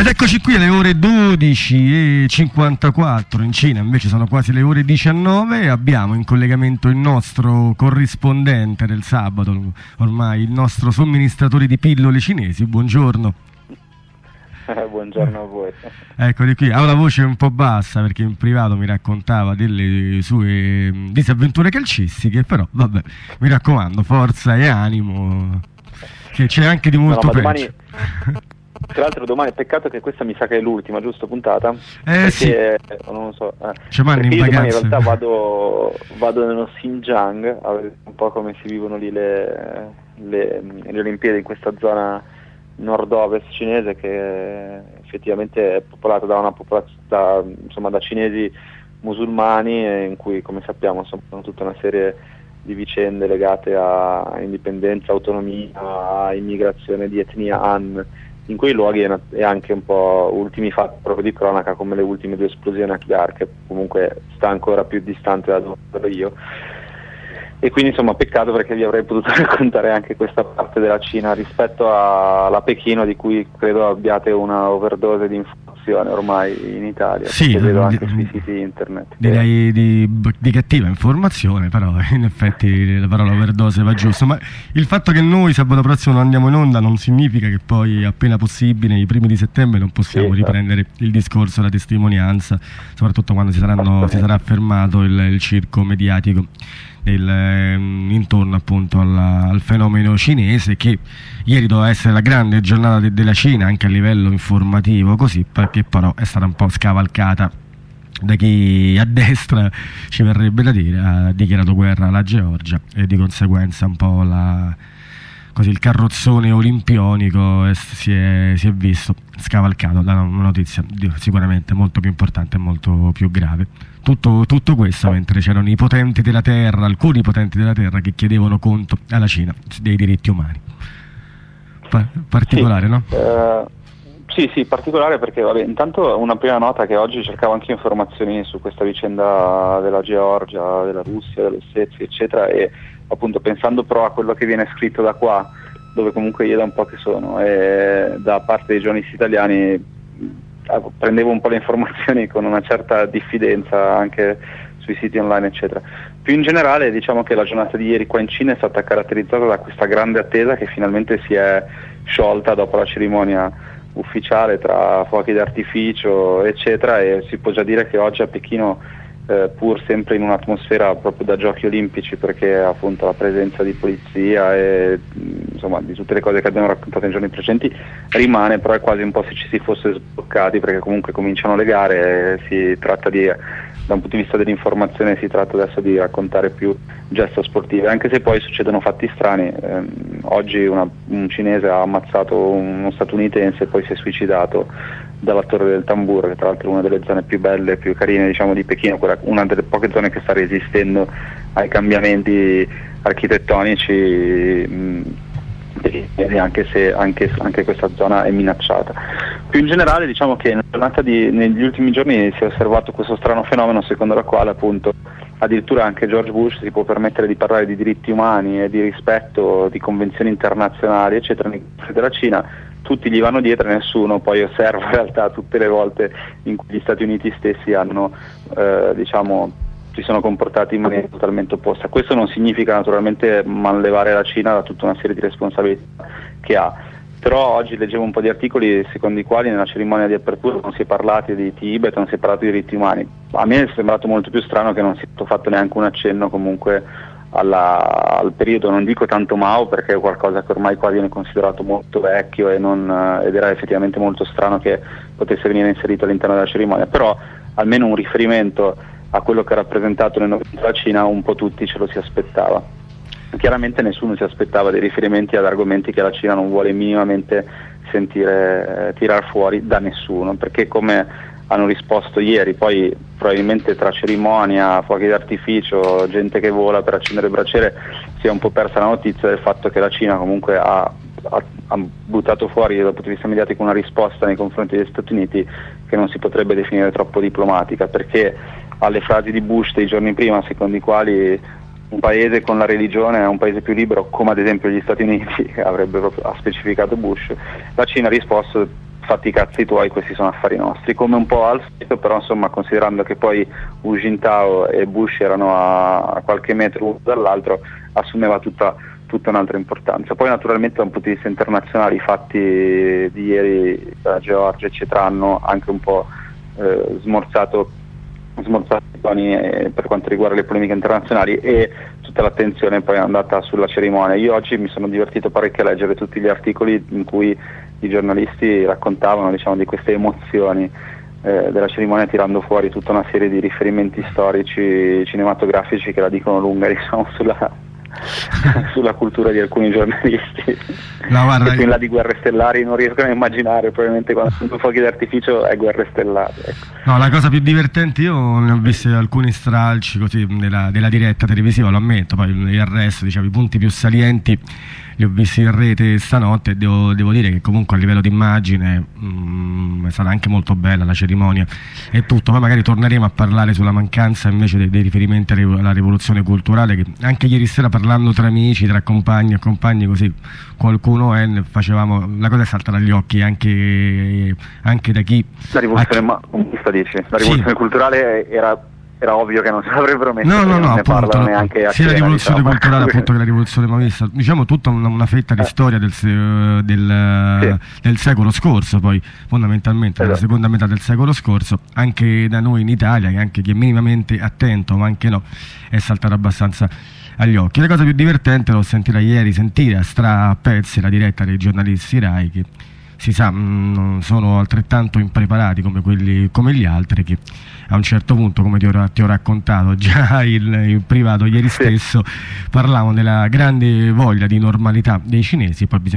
Ed eccoci qui alle ore 12:54 in Cina, invece sono quasi le ore 19 e abbiamo in collegamento il nostro corrispondente del sabato, ormai il nostro somministratore di pillole cinesi. Buongiorno. Buongiorno a voi. Eccoli qui, ha una voce un po' bassa perché in privato mi raccontava delle sue disavventure calcistiche, però vabbè, mi raccomando, forza e animo, che c'è anche di molto peggio. Tra l'altro domani, peccato che questa mi sa che è l'ultima, giusto, puntata? Sì. Non lo so. C'è Manni in vacanza. Domani in realtà vado nello Xinjiang a vedere un po' come si vivono lì le Olimpiadi in questa zona nord-ovest cinese, che effettivamente è popolata da da cinesi musulmani, in cui, come sappiamo, sono tutta una serie di vicende legate a indipendenza, autonomia, a immigrazione di etnia Han in quei luoghi, e anche un po' ultimi fatti proprio di cronaca come le ultime 2 esplosioni a Akbar, che comunque sta ancora più distante da dove ero io. E quindi insomma peccato, perché vi avrei potuto raccontare anche questa parte della Cina rispetto alla Pechino, di cui credo abbiate una overdose di informazione ormai in Italia, sì, vedo anche sui siti internet. Direi di cattiva informazione, però in effetti la parola overdose va giusto. Ma il fatto che noi sabato prossimo non andiamo in onda non significa che poi appena possibile, i primi di settembre, non possiamo riprendere il discorso, la testimonianza, soprattutto quando si sarà fermato il circo mediatico intorno appunto al fenomeno cinese, che ieri doveva essere la grande giornata della Cina anche a livello informativo, così, perché però è stata un po' scavalcata da chi a destra, ci verrebbe da dire, ha dichiarato guerra alla Georgia, e di conseguenza un po' il carrozzone olimpionico si è visto scavalcato da una notizia sicuramente molto più importante e molto più grave. Tutto questo mentre c'erano alcuni potenti della terra che chiedevano conto alla Cina dei diritti umani. Particolare, sì, no? Sì, particolare, perché intanto una prima nota, che oggi cercavo anche informazioni su questa vicenda della Georgia, della Russia, dell'Ossetia, eccetera, e appunto pensando però a quello che viene scritto da qua, dove comunque io da un po' che sono, e da parte dei giornalisti italiani prendevo un po' le informazioni con una certa diffidenza anche sui siti online, eccetera. Più in generale, diciamo che la giornata di ieri qua in Cina è stata caratterizzata da questa grande attesa che finalmente si è sciolta dopo la cerimonia ufficiale tra fuochi d'artificio, eccetera, e si può già dire che oggi a Pechino, pur sempre in un'atmosfera proprio da giochi olimpici, perché appunto la presenza di polizia e insomma di tutte le cose che abbiamo raccontato nei giorni precedenti rimane, però è quasi un po' se ci si fosse sbloccati, perché comunque cominciano le gare, si tratta da un punto di vista dell'informazione si tratta adesso di raccontare più gesta sportive, anche se poi succedono fatti strani. Oggi un cinese ha ammazzato uno statunitense e poi si è suicidato dalla Torre del Tambur, che tra l'altro è una delle zone più belle, più carine, diciamo, di Pechino, una delle poche zone che sta resistendo ai cambiamenti architettonici, anche se anche questa zona è minacciata. Più in generale, diciamo che negli ultimi giorni si è osservato questo strano fenomeno secondo la quale appunto addirittura anche George Bush si può permettere di parlare di diritti umani e di rispetto di convenzioni internazionali, eccetera, nei confronti della Cina. Tutti gli vanno dietro e nessuno poi osserva in realtà tutte le volte in cui gli Stati Uniti stessi hanno si sono comportati in maniera totalmente opposta. Questo non significa naturalmente manlevare la Cina da tutta una serie di responsabilità che ha, però oggi leggevo un po' di articoli secondo i quali nella cerimonia di apertura non si è parlato di Tibet, non si è parlato di diritti umani. A me è sembrato molto più strano che non sia stato fatto neanche un accenno comunque al periodo, non dico tanto Mao, perché è qualcosa che ormai qua viene considerato molto vecchio ed era effettivamente molto strano che potesse venire inserito all'interno della cerimonia, però almeno un riferimento a quello che ha rappresentato nel novembre la Cina un po' tutti ce lo si aspettava. Chiaramente nessuno si aspettava dei riferimenti ad argomenti che la Cina non vuole minimamente sentire tirar fuori da nessuno, perché come hanno risposto ieri, poi probabilmente tra cerimonia, fuochi d'artificio, gente che vola per accendere il braciere, si è un po' persa la notizia del fatto che la Cina comunque ha buttato fuori dal punto di vista mediatico una risposta nei confronti degli Stati Uniti che non si potrebbe definire troppo diplomatica, perché alle frasi di Bush dei giorni prima, secondo i quali un paese con la religione è un paese più libero, come ad esempio gli Stati Uniti, ha specificato Bush, la Cina ha risposto fatti i cazzi tuoi, questi sono affari nostri, come un po' al solito, però insomma considerando che poi Hu Jintao e Bush erano a qualche metro uno dall'altro, assumeva tutta un'altra importanza. Poi naturalmente da un punto di vista internazionale i fatti di ieri da Georgia eccetera hanno anche un po' smorzato i toni per quanto riguarda le polemiche internazionali, e tutta l'attenzione poi è andata sulla cerimonia. Io oggi mi sono divertito parecchio a leggere tutti gli articoli in cui i giornalisti raccontavano, diciamo, di queste emozioni della cerimonia, tirando fuori tutta una serie di riferimenti storici, cinematografici che la dicono lunga, diciamo, sulla cultura di alcuni giornalisti. No, guarda, e là di guerre stellari non riescono a immaginare, probabilmente quando sono fuochi d'artificio è guerre stellari, ecco. No, la cosa più divertente, io ne ho visti alcuni stralci così della diretta televisiva, lo ammetto, poi il resto, diciamo, i punti più salienti li ho visti in rete stanotte, e devo dire che comunque a livello di immagine è stata anche molto bella la cerimonia e tutto. Poi magari torneremo a parlare sulla mancanza invece dei riferimenti alla rivoluzione culturale, che anche ieri sera, parlando tra amici, tra compagni e compagni, così qualcuno facevamo, la cosa è saltata agli occhi anche da chi... La rivoluzione comunista, dici? La rivoluzione culturale era ovvio che non se l'avrebbero messo, no, appunto, neanche a sia cena, la rivoluzione diciamo, culturale appunto che la rivoluzione maoista, diciamo tutta una fetta di storia del secolo scorso, poi fondamentalmente nella seconda metà del secolo scorso, anche da noi in Italia, che anche chi è minimamente attento, ma anche no, è saltato abbastanza agli occhi. La cosa più divertente l'ho sentita ieri, sentire a pezzi la diretta dei giornalisti Rai, che si sa sono altrettanto impreparati come gli altri, che a un certo punto, come ti ho raccontato già in privato ieri stesso, parlavano della grande voglia di normalità dei cinesi, poi bisogna